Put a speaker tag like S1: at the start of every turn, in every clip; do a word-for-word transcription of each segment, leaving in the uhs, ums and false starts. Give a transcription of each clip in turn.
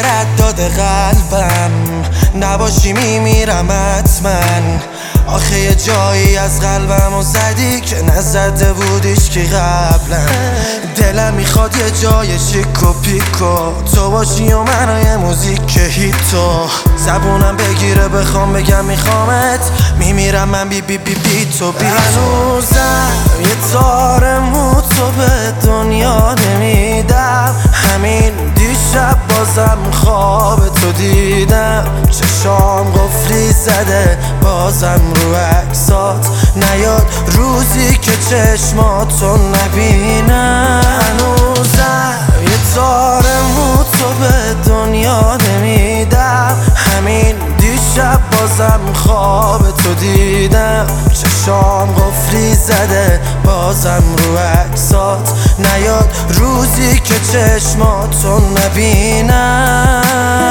S1: رداد قلبم نباشی میمیرم حتما. آخه یه جایی از قلبمو زدی که نزده بودیش که قبلا. دلم میخواد یه جای شیک و پیکو تو باشی و منو موزیک هیتو. زبونم بگیره بخوام بگم میخوامت، میمیرم من بی بی بی بی تو بی تو. هنوزم یه تار مو تو به دنیا نمیدم. همین دیشب بازم خواب تو دیدم. چشام قفلی زده بازم رو عکسات نیاد روزی که چشماتو نبینم. هنوزم یه تار مو تو به دنیا نمیدم. همین دیشب بازم خواب تو دیدم. چشام قفلی زده بازم رو عکسات نیاد روزی که چشماتو نبینم.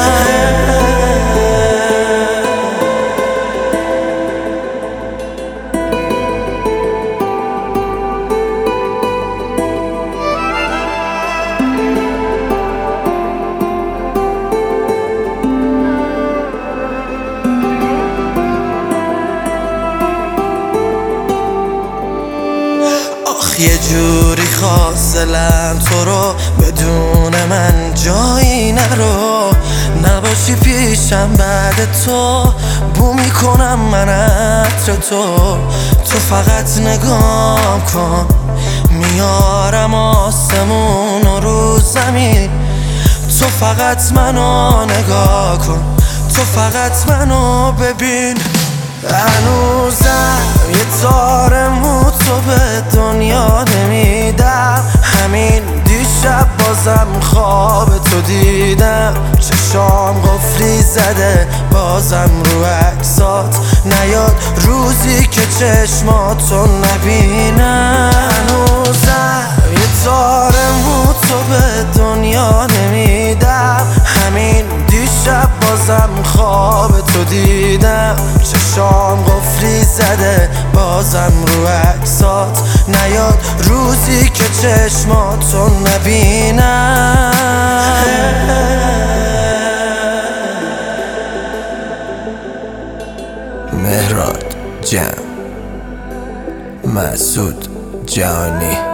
S1: یه جوری خواست دلم تو رو بدون من جایی نرو. نباشی پیشم بعد تو بو میکنم من عطر تو. تو فقط نگاه کن میارم آسمون و رو زمین. تو فقط منو نگاه کن، تو فقط منو ببین. هنوزم یه تار مو تو به دنیا نمیدم. همین دیشب بازم خواب تو دیدم. چشام قفلی زده بازم رو عکسات نیاد روزی که چشماتو نبینم. هنوزم یه تار مو تو به دنیا نمیدم. همین دیشب بازم خواب تو دیدم. چشام قفلی زده بازم رو عکسات نیاد روزی که چشماتو نبینم.
S2: مهراد جمع، مسعود جهانی.